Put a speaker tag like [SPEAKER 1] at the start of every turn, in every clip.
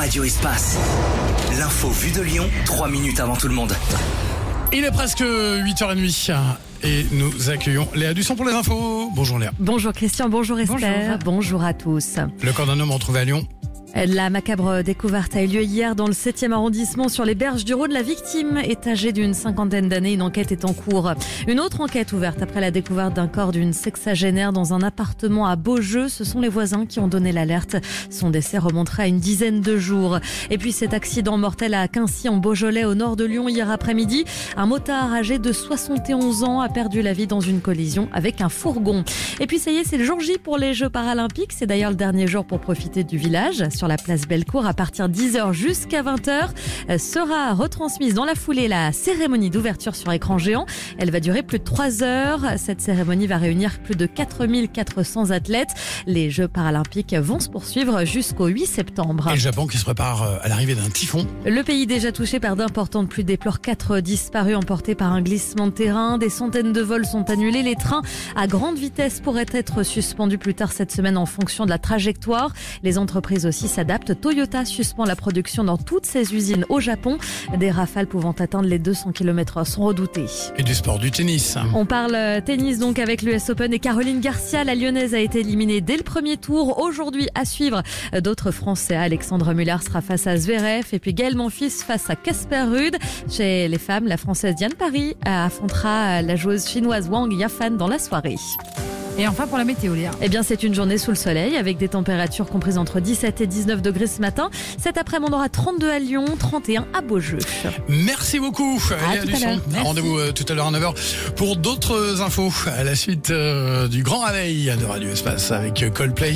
[SPEAKER 1] Radio Espace. L'info vue de Lyon, 3 minutes avant tout le monde.
[SPEAKER 2] Il est presque 8h30 et nous accueillons Léa Dusson pour les infos. Bonjour Léa.
[SPEAKER 3] Bonjour Christian, bonjour Esther, bonjour à tous.
[SPEAKER 2] Le corps d'un homme retrouvé à Lyon.
[SPEAKER 3] La macabre découverte a eu lieu hier dans le 7e arrondissement sur les berges du Rhône. La victime est âgée d'une 50aine d'années. Une enquête est en cours. Une autre enquête ouverte après la découverte d'un corps d'une sexagénaire dans un appartement à Beaujeu. Ce sont les voisins qui ont donné l'alerte. Son décès remonterait à une dizaine de jours. Et puis cet accident mortel à Quincy en Beaujolais au nord de Lyon hier après-midi. Un motard âgé de 71 ans a perdu la vie dans une collision avec un fourgon. Et puis ça y est, c'est le jour J pour les Jeux paralympiques. C'est d'ailleurs le dernier jour pour profiter du village. Sur la place Bellecour à partir de 10h jusqu'à 20h sera retransmise dans la foulée la cérémonie d'ouverture sur écran géant. Elle va durer plus de 3 heures. Cette cérémonie va réunir plus de 4400 athlètes. Les Jeux paralympiques vont se poursuivre jusqu'au 8 septembre.
[SPEAKER 2] Et le Japon qui se prépare à l'arrivée d'un typhon.
[SPEAKER 3] Le pays déjà touché par d'importantes pluies déplore 4 disparus emportés par un glissement de terrain. Des centaines de vols sont annulés. Les trains à grande vitesse pourraient être suspendus plus tard cette semaine en fonction de la trajectoire. Les entreprises aussi s'adaptent. Toyota suspend la production dans toutes ses usines au Japon. Des rafales pouvant atteindre les 200 km/h sont redoutées.
[SPEAKER 2] Et du sport, du tennis.
[SPEAKER 3] On parle tennis donc avec l'US Open et Caroline Garcia. La Lyonnaise a été éliminée dès le premier tour. Aujourd'hui à suivre d'autres Français. Alexandre Muller sera face à Zverev et puis Gaël Monfils face à Casper Ruud. Chez les femmes, la Française Diane Paris affrontera la joueuse chinoise Wang Yafan dans la soirée.
[SPEAKER 4] Et enfin pour la météo, Léa.
[SPEAKER 3] Eh bien c'est une journée sous le soleil avec des températures comprises entre 17 et 19 degrés ce matin. Cet après-midi on aura 32 à Lyon, 31 à Beaujeu.
[SPEAKER 2] Merci beaucoup Léa Dusson. Rendez-vous tout à l'heure à 9h pour d'autres infos à la suite du grand réveil de Radio Espace avec Coldplay.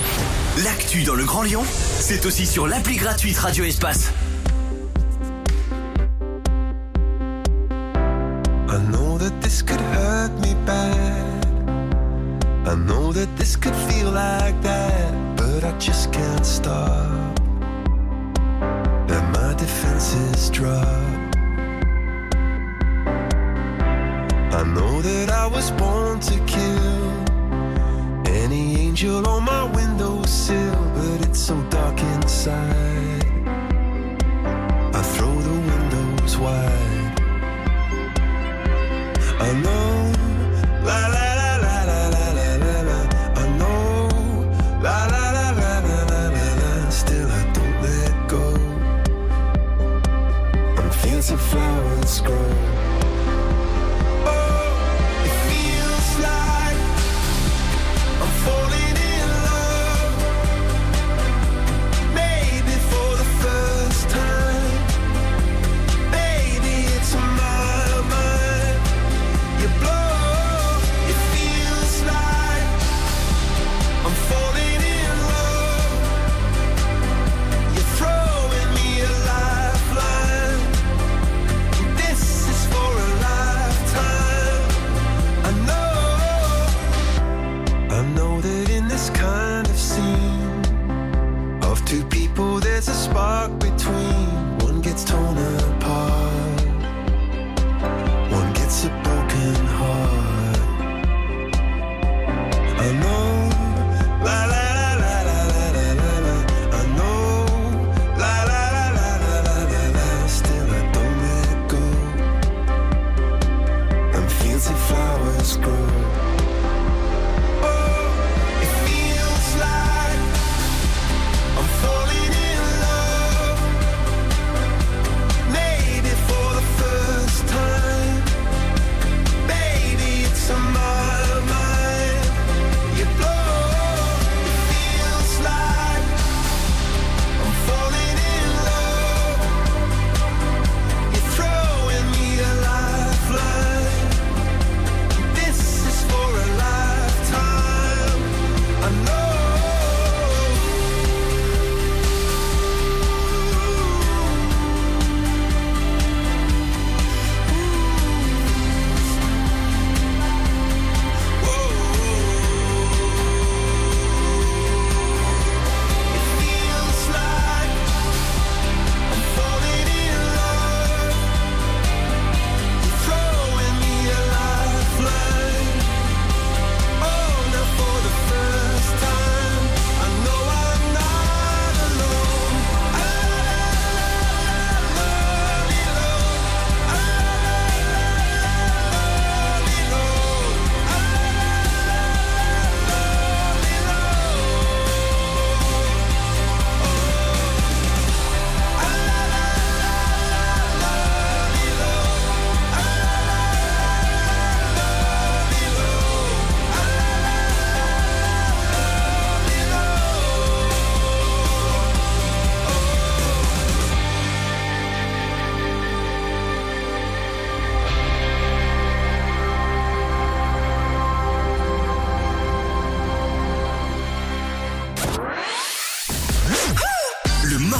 [SPEAKER 1] L'actu dans le Grand Lyon, c'est aussi sur l'appli gratuite Radio Espace.
[SPEAKER 5] I know that this could hurt me bad. I know that this could feel like that, but I just can't stop. And my defenses drop. I know that I was born to kill any angel on my windowsill, but it's so dark inside. I throw the windows wide. I know, la la. Of flowers grow. Oh, it feels like I'm falling in love. Maybe for the first time. Baby, it's my mind. You blow. It feels like I'm falling in love. You're throwing me a lifeline. Kind of scene of two people, there's a spark between. One gets torn apart, one gets a broken heart. I know, la la la la la la la la. I know, la la la la la la la. Still I don't let go, and fields of flowers grow.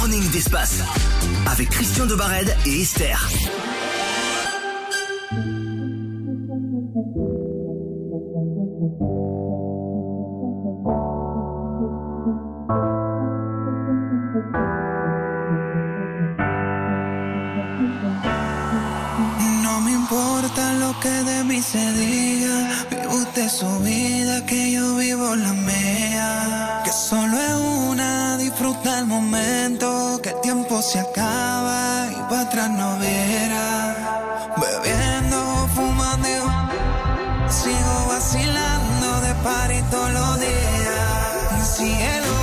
[SPEAKER 1] morning d'Espace avec Christian de Barrède et Esther.
[SPEAKER 6] No me importa lo que de mí se diga, vive usted su vida, que yo vivo la mía. Que solo es una, disfruta el momento, que el tiempo se acaba y para atrás no verá. Bebiendo, fumando, sigo vacilando de party todos los días. Cielo.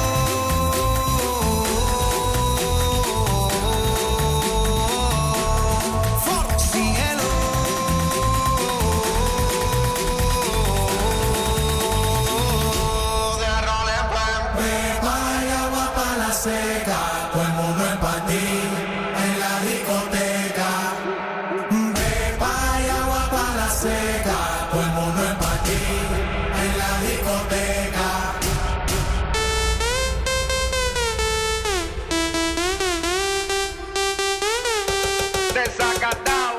[SPEAKER 7] Seca, todo el mundo en patí, en la discoteca. Pepa y agua para la seca, todo el mundo en patí, en la discoteca. Desacatao.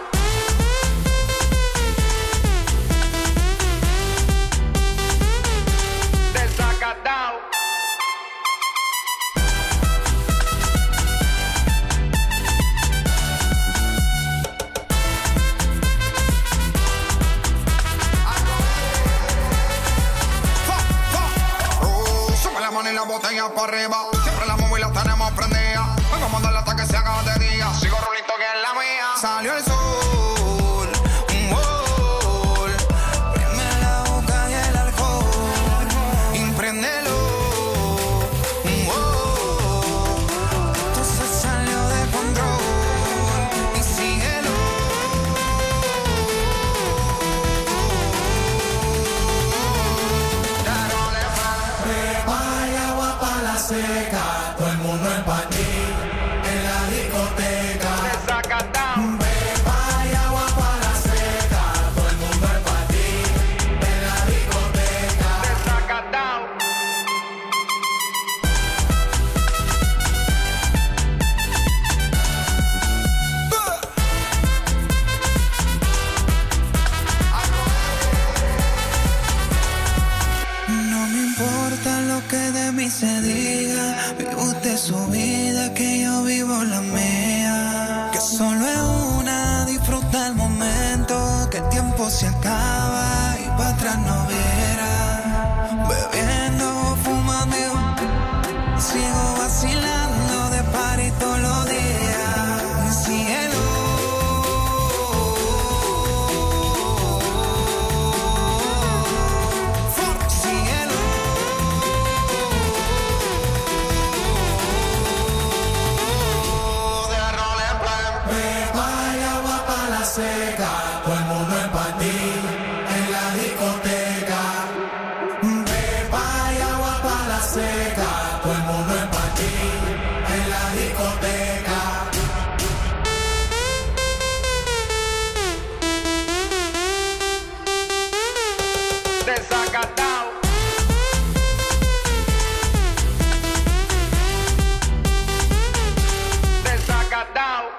[SPEAKER 7] Desacatao.
[SPEAKER 6] Y la botella para arriba, siempre la móvil la tenemos prendida. Vengo a mandarla hasta que se haga de día. Sigo rulito que es la mía. Salió el sol, prende la boca y el alcohol, impréndelo. Esto se salió de control y síguelo.
[SPEAKER 7] Seca, todo el mundo en patí, en la discoteca. Pepa y agua para la seca, todo el mundo en patí, en la discoteca.
[SPEAKER 6] No me importa lo que de mí se diga, vive usted su vida, que yo vivo la mía. Que solo es una, disfruta el momento, que el tiempo se acaba y para atrás no verá. Bebiendo, fumando, sigo vacilando de party todos los días. Cielo.
[SPEAKER 7] Seca, todo el mundo en patí, en la discoteca. Pepa y agua para la seca, todo el mundo en patí, en la discoteca. Desacatao. Desacatao.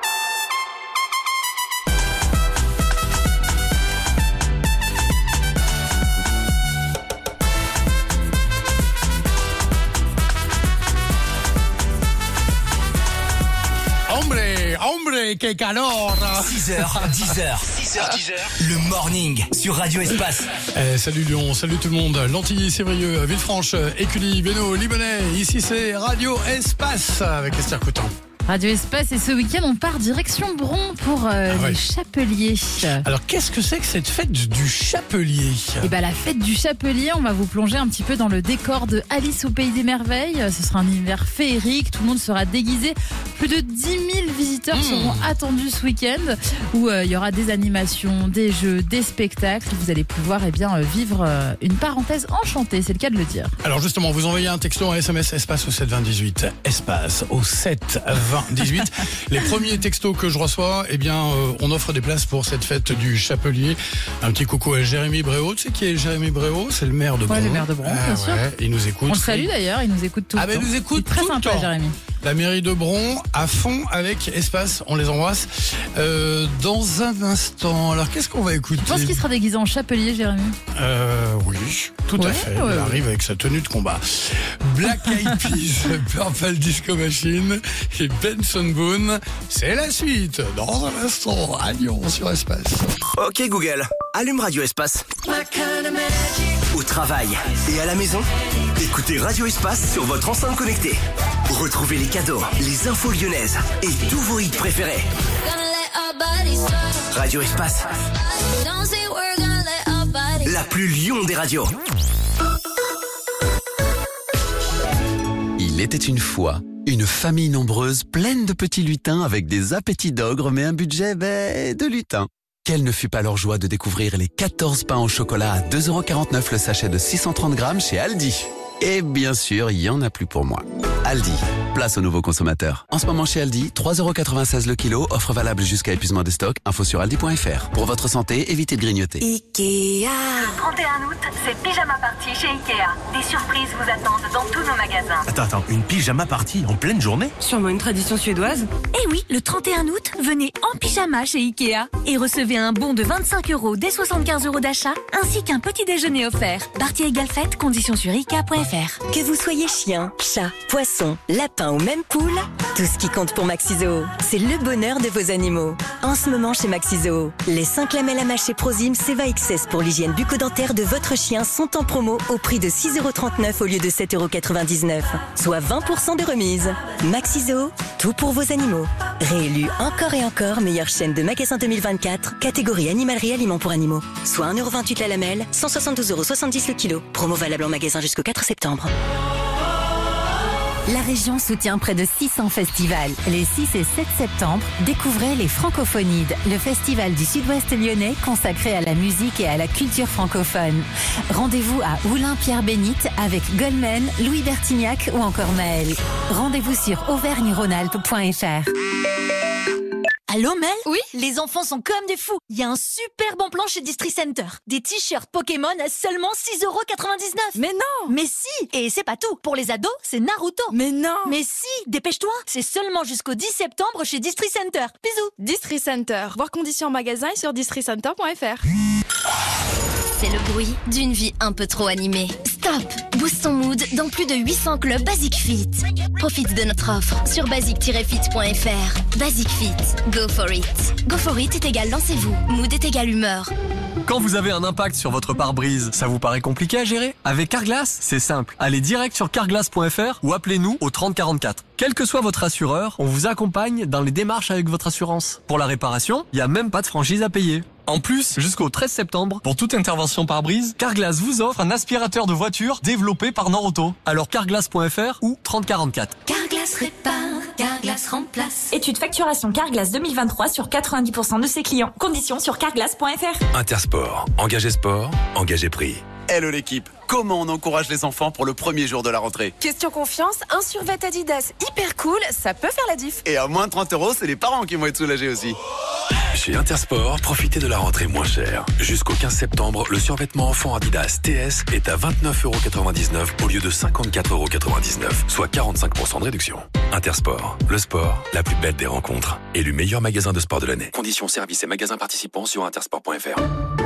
[SPEAKER 2] Hombre, qué calor.
[SPEAKER 1] 6h, 10h, le morning sur Radio Espace.
[SPEAKER 2] Salut Lyon, salut tout le monde. Lantilly, Sévrieux, Villefranche, Écully, Bénaud, Libanais. Ici c'est Radio Espace avec Esther Coutan.
[SPEAKER 4] Radio Espace, et ce week-end on part direction Bron pour les Chapeliers.
[SPEAKER 2] Alors qu'est-ce que c'est que cette fête du Chapelier ?
[SPEAKER 4] Et la fête du Chapelier, on va vous plonger un petit peu dans le décor de Alice au Pays des Merveilles. Ce sera un univers féerique, tout le monde sera déguisé. Plus de 10 000 visiteurs seront attendus ce week-end, où il y aura des animations, des jeux, des spectacles. Vous allez pouvoir vivre une parenthèse enchantée, c'est le cas de le dire.
[SPEAKER 2] Alors justement, vous envoyez un texto, un SMS, espace au 7 20 18, espace au 7 20 18. Les premiers textos que je reçois, on offre des places pour cette fête du Chapelier. Un petit coucou à Jérémy Bréau. Tu sais qui est Jérémy Bréau ? C'est le maire de Bron.
[SPEAKER 4] Le maire de Bron, bien sûr.
[SPEAKER 2] Il nous écoute.
[SPEAKER 4] On le salue d'ailleurs, il nous écoute tout le temps.
[SPEAKER 2] Il nous écoute
[SPEAKER 4] très
[SPEAKER 2] tout
[SPEAKER 4] sympa,
[SPEAKER 2] le temps.
[SPEAKER 4] Jérémy.
[SPEAKER 2] la mairie de Bron, à fond avec Espace. On les embrasse. Dans un instant, alors qu'est-ce qu'on va écouter?
[SPEAKER 4] Je pense qu'il sera déguisé en chapelier, Jérémy.
[SPEAKER 2] Oui, tout à fait. Il arrive avec sa tenue de combat. Black Eyed Peas, Purple Disco Machine et Benson Boone. C'est la suite dans un instant à Lyon sur Espace.
[SPEAKER 1] Ok Google, allume Radio Espace. Au travail et à la maison, écoutez Radio Espace sur votre enceinte connectée. Retrouvez les cadeaux, les infos lyonnaises et tous vos hits préférés. Radio Espace, la plus Lyon des radios.
[SPEAKER 8] Il était une fois une famille nombreuse pleine de petits lutins avec des appétits d'ogre mais un budget de lutin. Quelle ne fut pas leur joie de découvrir les 14 pains au chocolat à 2,49€ le sachet de 630 grammes chez Aldi. Et bien sûr, il n'y en a plus pour moi. Aldi, place aux nouveaux consommateurs. En ce moment chez Aldi, 3,96€ le kilo, offre valable jusqu'à épuisement des stocks. Info sur aldi.fr. Pour votre santé, évitez de grignoter.
[SPEAKER 9] Ikea. Le 31 août, c'est Pyjama Party chez Ikea. Des surprises vous attendent dans tous nos magasins.
[SPEAKER 1] Attends, une pyjama party en pleine journée?
[SPEAKER 10] Sûrement une tradition suédoise.
[SPEAKER 9] Eh oui, le 31 août, venez en pyjama chez Ikea et recevez un bon de 25€ dès 75€ d'achat, ainsi qu'un petit déjeuner offert. Partie égale faite, conditions sur Ikea.fr.
[SPEAKER 10] Que vous soyez chien, chat, poisson, lapin ou même poule, tout ce qui compte pour Maxi-Zoo, c'est le bonheur de vos animaux. En ce moment chez Maxi-Zoo, les 5 lamelles à mâcher Prozim Seva XS pour l'hygiène bucco-dentaire de votre chien sont en promo au prix de 6,39€ au lieu de 7,99€, soit 20% de remise. Maxi-Zoo, tout pour vos animaux. Réélu encore et encore meilleure chaîne de magasins 2024, catégorie animalerie et aliments pour animaux. Soit 1,28€ la lamelle, 172,70€ le kilo. Promo valable en magasin jusqu'au 4 septembre.
[SPEAKER 9] La région soutient près de 600 festivals. Les 6 et 7 septembre, découvrez les Francophonides, le festival du sud-ouest lyonnais consacré à la musique et à la culture francophone. Rendez-vous à Oulin-Pierre-Bénite avec Goldman, Louis Bertignac ou encore Maël. Rendez-vous sur auvergne-rhône-alpes.fr.
[SPEAKER 11] Allô Mel?
[SPEAKER 9] Oui?
[SPEAKER 11] Les enfants sont comme des fous. Il y a un super bon plan chez Distri Center. Des t-shirts Pokémon à seulement 6,99€.
[SPEAKER 10] Mais non!
[SPEAKER 11] Mais si! Et c'est pas tout. Pour les ados, c'est Naruto.
[SPEAKER 10] Mais non!
[SPEAKER 11] Mais si! Dépêche-toi! C'est seulement jusqu'au 10 septembre chez Distri Center. Bisous!
[SPEAKER 12] Distri Center. Voir conditions en magasin et sur districenter.fr.
[SPEAKER 9] C'est le bruit d'une vie un peu trop animée. Stop! Booste ton mood dans plus de 800 clubs Basic Fit. Profite de notre offre sur basic-fit.fr. Basic Fit. Go for it. Go for it est égal lancez-vous. Mood est égal humeur.
[SPEAKER 13] Quand vous avez un impact sur votre pare-brise, ça vous paraît compliqué à gérer? Avec Carglass, c'est simple. Allez direct sur carglass.fr ou appelez-nous au 3044. Quel que soit votre assureur, on vous accompagne dans les démarches avec votre assurance. Pour la réparation, il n'y a même pas de franchise à payer. En plus, jusqu'au 13 septembre, pour toute intervention pare-brise, Carglass vous offre un aspirateur de voiture développé par Norauto. Alors carglass.fr ou 3044.
[SPEAKER 9] Carglass répare, Carglass remplace.
[SPEAKER 11] Étude facturation Carglass 2023 sur 90% de ses clients. Conditions sur carglass.fr.
[SPEAKER 14] Intersport, engagé sport, engagé prix.
[SPEAKER 8] Hello l'équipe, comment on encourage les enfants pour le premier jour de la rentrée?
[SPEAKER 12] Question confiance, un survêt Adidas hyper cool, ça peut faire la diff.
[SPEAKER 8] Et à moins de 30€, c'est les parents qui vont être soulagés aussi.
[SPEAKER 14] Chez Intersport, profitez de la rentrée moins chère. Jusqu'au 15 septembre, le survêtement enfant Adidas TS est à 29,99€ au lieu de 54,99€, soit 45% de réduction. Intersport, le sport, la plus belle des rencontres. Élu meilleur magasin de sport de l'année. Conditions services et magasins participants sur intersport.fr.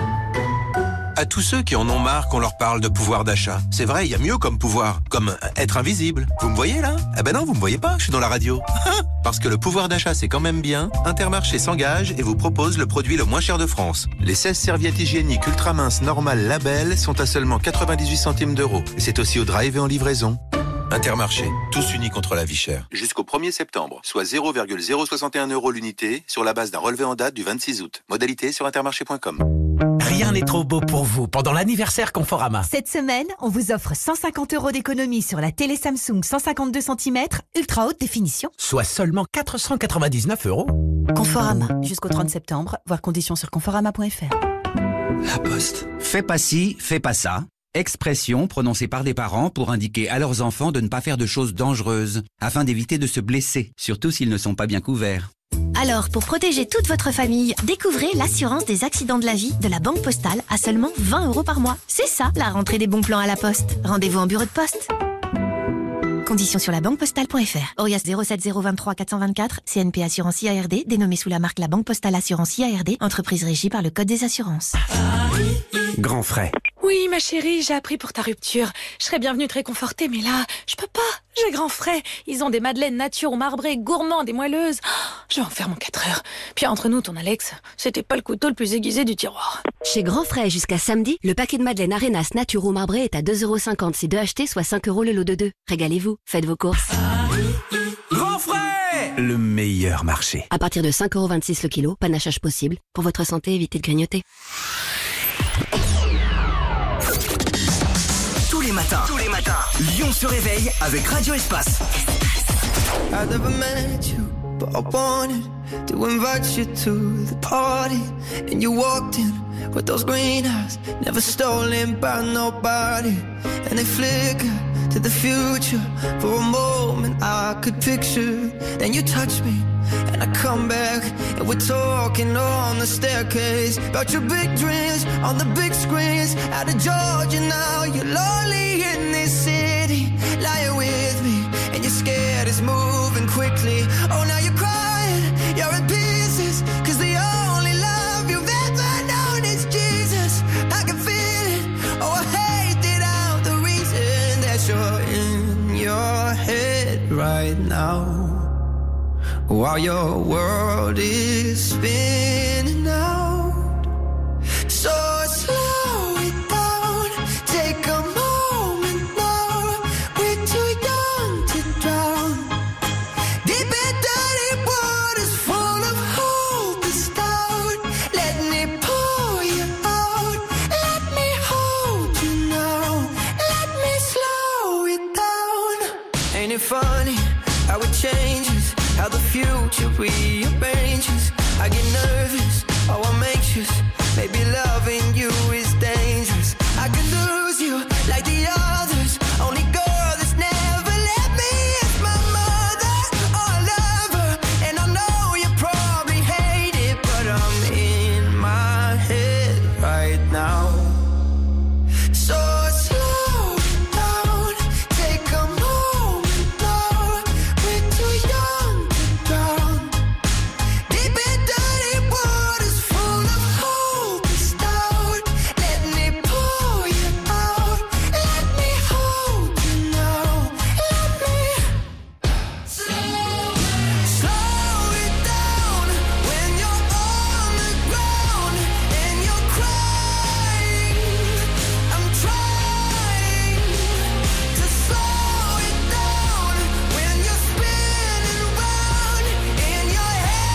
[SPEAKER 15] À tous ceux qui en ont marre qu'on leur parle de pouvoir d'achat. C'est vrai, il y a mieux comme pouvoir, comme être invisible. Vous me voyez là? Eh ben non, vous me voyez pas, je suis dans la radio. Parce que le pouvoir d'achat c'est quand même bien, Intermarché s'engage et vous propose le produit le moins cher de France. Les 16 serviettes hygiéniques ultra minces normales Label sont à seulement 98 centimes d'euros. Et c'est aussi au drive et en livraison. Intermarché, tous unis contre la vie chère. Jusqu'au 1er septembre, soit 0,061€ l'unité sur la base d'un relevé en date du 26 août. Modalité sur intermarché.com.
[SPEAKER 16] Rien n'est trop beau pour vous pendant l'anniversaire Conforama.
[SPEAKER 17] Cette semaine, on vous offre 150€ d'économie sur la télé Samsung 152 cm ultra haute définition.
[SPEAKER 16] Soit seulement 499€.
[SPEAKER 17] Conforama, jusqu'au 30 septembre, voir conditions sur conforama.fr.
[SPEAKER 18] La Poste. Fais pas ci, fais pas ça. Expression prononcée par des parents pour indiquer à leurs enfants de ne pas faire de choses dangereuses, afin d'éviter de se blesser, surtout s'ils ne sont pas bien couverts.
[SPEAKER 9] Alors, pour protéger toute votre famille, découvrez l'assurance des accidents de la vie de la Banque Postale à seulement 20€ par mois. C'est ça, la rentrée des bons plans à la Poste. Rendez-vous en bureau de poste.
[SPEAKER 19] Conditions sur labanquepostale.fr. Orias 07023 424, CNP Assurance IARD, dénommé sous la marque La Banque Postale Assurance IARD, entreprise régie par le Code des assurances.
[SPEAKER 20] Grand frais.
[SPEAKER 12] Oui, ma chérie, j'ai appris pour ta rupture. Je serais bien venue te réconforter, mais là, je peux pas. J'ai Grand Frais. Ils ont des madeleines nature ou marbrées, gourmandes et moelleuses. Je vais en faire mon 4 heures. Puis entre nous, ton Alex, c'était pas le couteau le plus aiguisé du tiroir.
[SPEAKER 21] Chez Grand Frais, jusqu'à samedi, le paquet de madeleine Arenas nature ou marbrée est à 2,50 €. Si 2 achetés, soit 5 € le lot de 2. Régalez-vous, faites vos courses.
[SPEAKER 20] Grand frais, le meilleur marché.
[SPEAKER 21] À partir de 5,26 € le kilo, panachage possible. Pour votre santé, évitez de grignoter.
[SPEAKER 1] Tous les matins, Lyon se réveille avec Radio Espace.
[SPEAKER 6] I never met you, but I wanted to invite you to the party. And you walked in with those green eyes, never stolen by nobody. And they flicker to the future. For a moment I could picture. Then you touch me and I come back, and we're talking on the staircase about your big dreams on the big screens. Out of Georgia now, you're lonely in this city, lying with me, and you're scared it's moving quickly. Oh, now you're crying, you're in pieces, 'cause the only love you've ever known is Jesus. I can feel it, oh, I hate it out, the reason that you're in your head right now, while your world is spinning out. So slow it down, take a moment now. We're too young to drown. Deep in dirty waters full of hope is down. Let me pull you out. Let me hold you now. Let me slow it down. Ain't it funny how it changes? How the future rearranges. I get nervous, oh I'm anxious. Maybe loving you is dangerous. I could lose you like the others. Only girl that's never let me is my mother. Oh, I love her, and I know you probably hate it, but I'm in my head right now. So slow it down, take a moment now. We're too young. Deep in dirty waters full of hope is down. Let me pull you out. Let me hold you now. Let me slow it down. When you're on the ground and you're crying, I'm trying to slow it down. When you're spinning round in your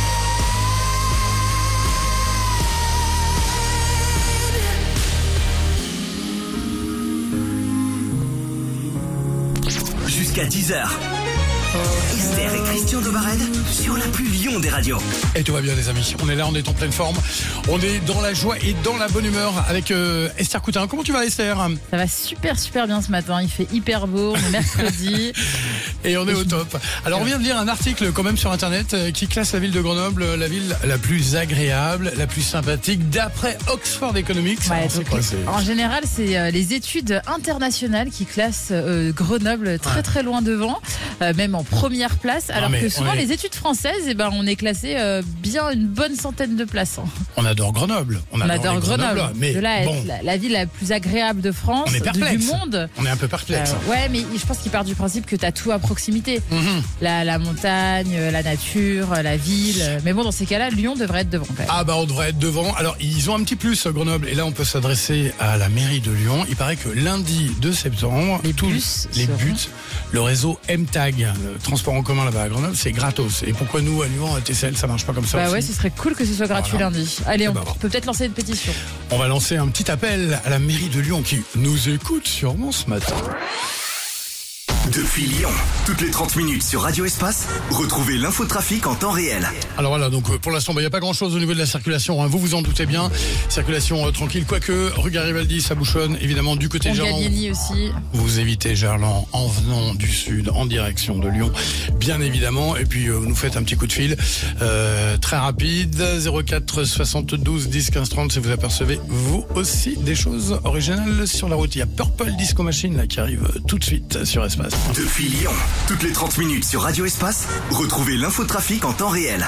[SPEAKER 1] Jusqu'à 10h. Esther et Christian de Barrel sur la plus Lyon des radios.
[SPEAKER 2] Et tout va bien les amis, on est là, on est en pleine forme. On est dans la joie et dans la bonne humeur avec Esther Coutin. Comment tu vas Esther?
[SPEAKER 4] Ça va super bien ce matin, il fait hyper beau, on est mercredi.
[SPEAKER 2] Et on est au top. Alors on vient de lire un article quand même sur internet qui classe la ville de Grenoble la ville la plus agréable, la plus sympathique d'après Oxford Economics.
[SPEAKER 4] Ouais, en général c'est les études internationales qui classent Grenoble très loin devant, même en première place, alors que souvent les études françaises, on est classé bien une bonne centaine de places.
[SPEAKER 2] On adore Grenoble. On adore Grenoble. Mais
[SPEAKER 4] de là bon, être la ville la plus agréable de France,
[SPEAKER 2] on est perplexe.
[SPEAKER 4] Du monde.
[SPEAKER 2] On est un peu perplexe.
[SPEAKER 4] Ouais, mais je pense qu'il part du principe que tu as tout à proximité. La montagne, la nature, la ville. Mais bon, dans ces cas-là, Lyon devrait être devant quand même.
[SPEAKER 2] Ah on devrait être devant. Alors, ils ont un petit plus, Grenoble. Et là, on peut s'adresser à la mairie de Lyon. Il paraît que lundi 2 septembre, les bus, le réseau M-Tag, le transport en commun là-bas à Grenoble, c'est gratos. Et pourquoi nous, à Lyon, à TCL, ça marche pas comme ça aussi.
[SPEAKER 4] Ouais, ce serait cool que ce soit gratuit lundi. Allez, on peut peut-être lancer une pétition.
[SPEAKER 2] On va lancer un petit appel à la mairie de Lyon qui nous écoute sûrement ce matin.
[SPEAKER 1] Depuis Lyon, toutes les 30 minutes sur Radio Espace, retrouvez l'infotrafic en temps réel.
[SPEAKER 2] Alors voilà, donc pour l'instant, il n'y a pas grand-chose au niveau de la circulation, hein. Vous en doutez bien. Circulation tranquille, quoique rue Garibaldi, ça bouchonne évidemment du côté de Gerland.
[SPEAKER 4] Gallieni aussi.
[SPEAKER 2] Vous évitez Gerland en venant du sud en direction de Lyon, bien évidemment. Et puis vous nous faites un petit coup de fil très rapide, 04 72 10 15 30 si vous apercevez vous aussi des choses originales sur la route. Il y a Purple Disco Machine là, qui arrive tout de suite sur Espace.
[SPEAKER 1] Depuis Lyon, toutes les 30 minutes sur Radio Espace, retrouvez l'infotrafic en temps réel.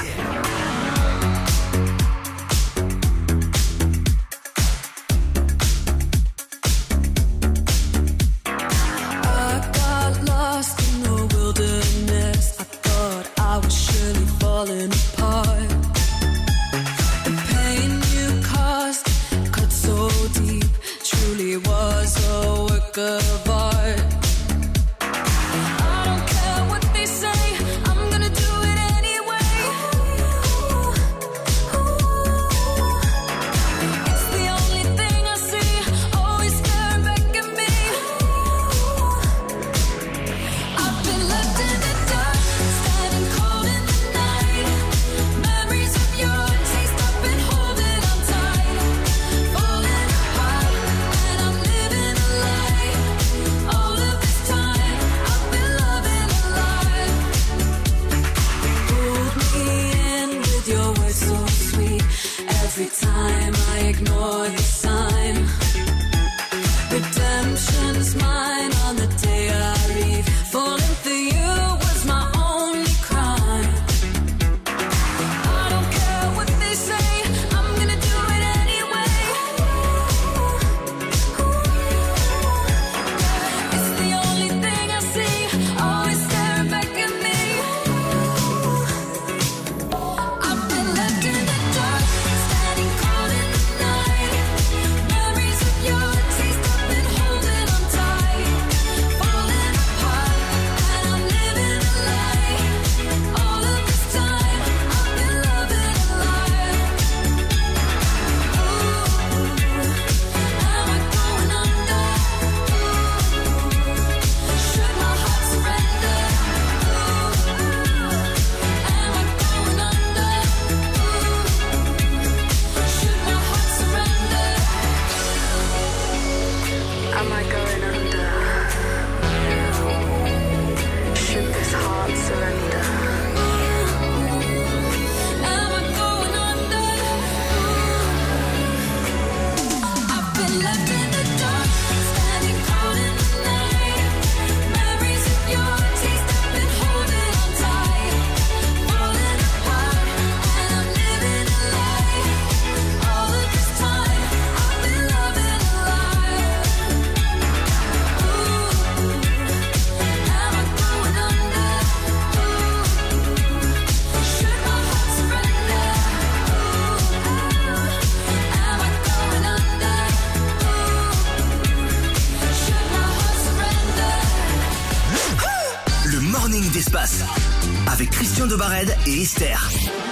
[SPEAKER 1] d'Espace avec Christian de Barrède et Esther.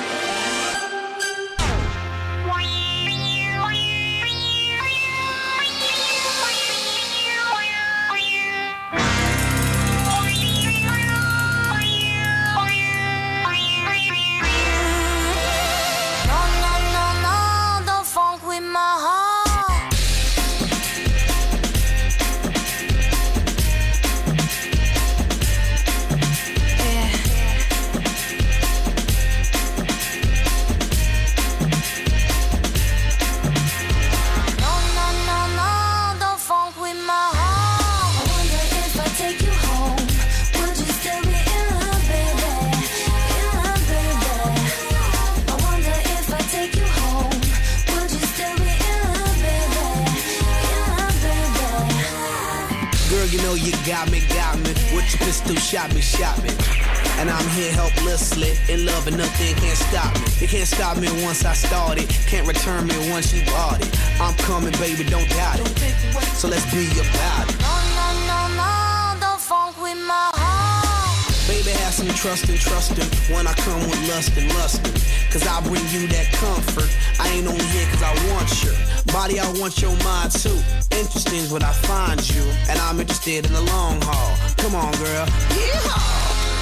[SPEAKER 3] Shot me. And I'm here helplessly, in love and nothing can't stop me. It can't stop me once I started, can't return me once you bought it. I'm coming, baby, don't doubt it. So let's be about it.
[SPEAKER 22] No, don't funk with my heart.
[SPEAKER 3] Baby, have some trust and when I come with lust and lustin'. Cause I bring you that comfort. I ain't only here cause I want your body, I want your mind too. Interesting is what I find you, and I'm interested in the long haul. Come on, girl. Yeehaw!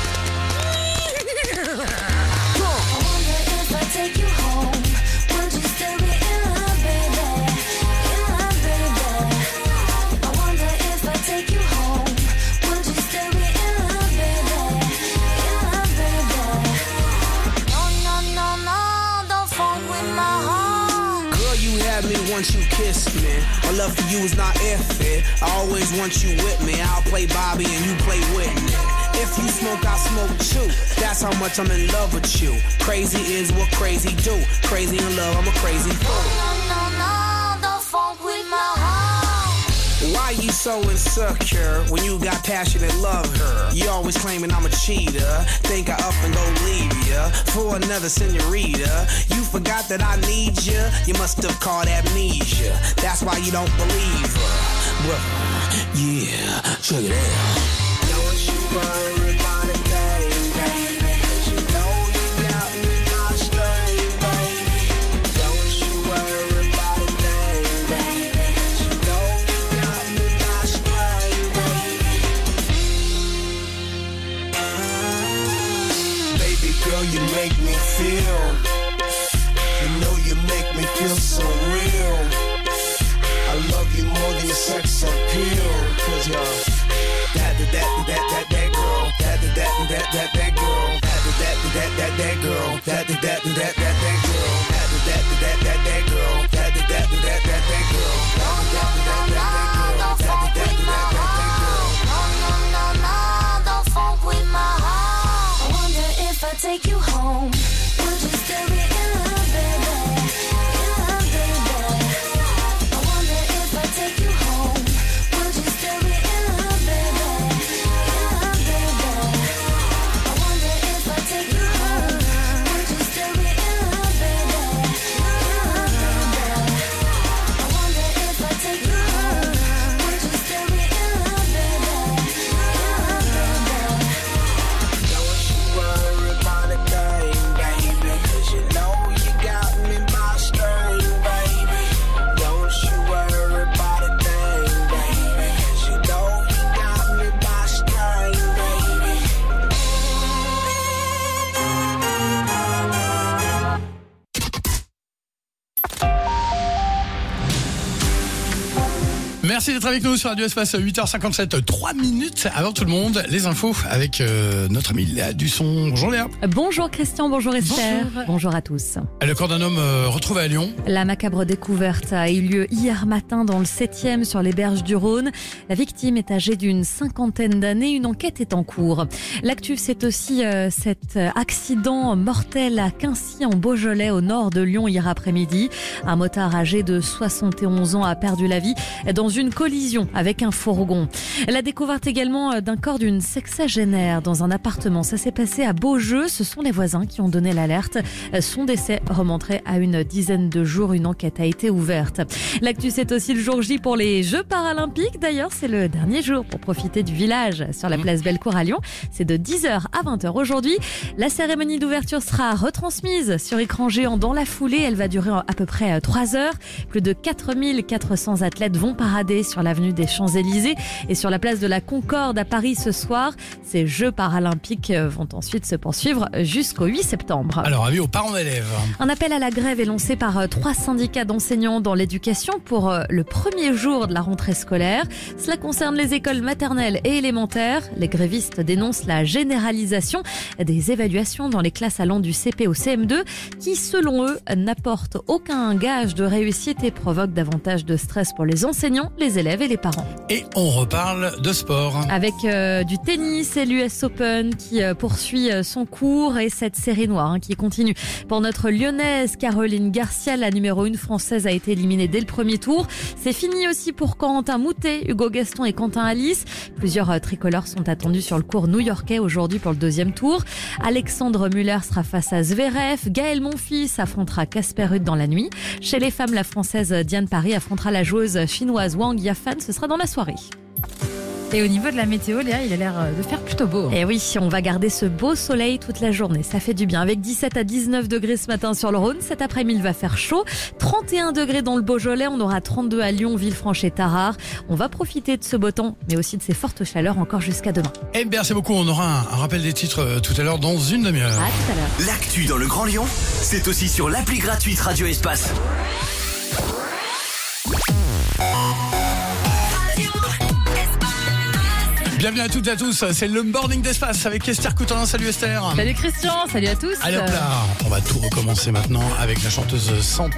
[SPEAKER 22] I wonder if I take you home, would you still be in love, baby? In love, baby. I wonder if I take you home, would you still be in love, baby? In love, baby. No, don't funk with my heart.
[SPEAKER 3] Girl, you had me once you kiss me. My love for you is not if it. I always want you with me. I'll play Bobby and you play Whitney. If you smoke, I smoke too. That's how much I'm in love with you. Crazy is what crazy do. Crazy in love, I'm a crazy fool.
[SPEAKER 22] Don't funk with my heart.
[SPEAKER 3] Why you so insecure when you got passionate love her? You always claiming I'm a cheater. Think I up and go leave ya for another senorita. You forgot that I need ya. You must have caught amnesia. That's why you don't believe her. Well, yeah, check it out. Don't you worry about a thing, baby. 'Cause you know you got me my string, baby. Don't you worry about a thing, baby. 'Cause you know you got me my string, baby. Baby girl, you make me feel. You know you make me feel so real. I love you more than your sex appeal. 'Cause you're that girl, that girl, that girl, that girl, that girl, that girl,
[SPEAKER 22] Don't funk with my heart. I wonder if I take you home, would you still be in love, baby? In love, baby. I wonder if I take you home, would you still be in love, baby? In love, baby. I wonder if I take you home, would you still be in love, baby? In love, baby. I wonder if I take you home, would you still be in love, baby? In love, baby.
[SPEAKER 3] Don't you worry about a thing, baby. 'Cause you know you got me my string, baby. Don't you worry about a thing, baby. 'Cause you know you got me my string, baby.
[SPEAKER 2] Merci d'être avec nous sur Radio Espace, 8h57, 3 minutes avant tout le monde. Les infos avec notre amie Léa Dusson. Bonjour Léa.
[SPEAKER 5] Bonjour Christian, bonjour Esther. Bonjour à tous.
[SPEAKER 2] Le corps d'un homme retrouvé à Lyon.
[SPEAKER 5] La macabre découverte a eu lieu hier matin dans le 7e sur les berges du Rhône. La victime est âgée d'une 50aine d'années. Une enquête est en cours. L'actu, c'est aussi cet accident mortel à Quincy en Beaujolais au nord de Lyon hier après-midi. Un motard âgé de 71 ans a perdu la vie dans une collision avec un fourgon. La découverte également d'un corps d'une sexagénaire dans un appartement. Ça s'est passé à Beaujeu. Ce sont les voisins qui ont donné l'alerte. Son décès remonterait à une dizaine de jours. Une enquête a été ouverte. L'actu, c'est aussi le jour J pour les Jeux paralympiques. D'ailleurs, c'est le dernier jour pour profiter du village sur la place Bellecour à Lyon. C'est de 10h à 20h aujourd'hui. La cérémonie d'ouverture sera retransmise sur écran géant dans la foulée. Elle va durer à peu près 3 heures. Plus de 4400 athlètes vont parader sur l'avenue des Champs-Élysées et sur la place de la Concorde à Paris ce soir. Ces Jeux paralympiques vont ensuite se poursuivre jusqu'au 8 septembre.
[SPEAKER 2] Alors, avis aux parents d'élèves.
[SPEAKER 5] Un appel à la grève est lancé par 3 syndicats d'enseignants dans l'éducation pour le premier jour de la rentrée scolaire. Cela concerne les écoles maternelles et élémentaires. Les grévistes dénoncent la généralisation des évaluations dans les classes allant du CP au CM2 qui, selon eux, n'apportent aucun gage de réussite et provoquent davantage de stress pour les enseignants, les élèves et les parents.
[SPEAKER 2] Et on reparle de sport.
[SPEAKER 5] Avec du tennis et l'US Open qui poursuit son cours et cette série noire qui continue. Pour notre lyonnaise Caroline Garcia, la numéro 1 française a été éliminée dès le premier tour. C'est fini aussi pour Corentin Moutet, Hugo Gaston et Quentin Alice. Plusieurs tricolores sont attendus sur le court new-yorkais aujourd'hui pour le deuxième tour. Alexandre Muller sera face à Zverev. Gaël Monfils affrontera Casper Ruud dans la nuit. Chez les femmes, la française Diane Parry affrontera la joueuse chinoise Wang Yafan. Ce sera dans la soirée.
[SPEAKER 4] Et au niveau de la météo, Léa, il a l'air de faire plutôt beau.
[SPEAKER 5] Et oui, on va garder ce beau soleil toute la journée. Ça fait du bien. Avec 17 à 19 degrés ce matin sur le Rhône. Cet après-midi, il va faire chaud. 31 degrés dans le Beaujolais. On aura 32 à Lyon, Villefranche et Tarare. On va profiter de ce beau temps, mais aussi de ces fortes chaleurs encore jusqu'à demain.
[SPEAKER 2] Eh bien, merci beaucoup. On aura un rappel des titres tout à l'heure dans une demi-heure.
[SPEAKER 5] À tout à l'heure.
[SPEAKER 1] L'actu dans le Grand Lyon, c'est aussi sur l'appli gratuite Radio Espace.
[SPEAKER 2] Bienvenue à toutes et à tous, c'est le Morning d'Espace avec Esther Coutin. Salut Esther.
[SPEAKER 4] Salut Christian, salut à tous.
[SPEAKER 2] Allez hop là, on va tout recommencer maintenant avec la chanteuse Santé.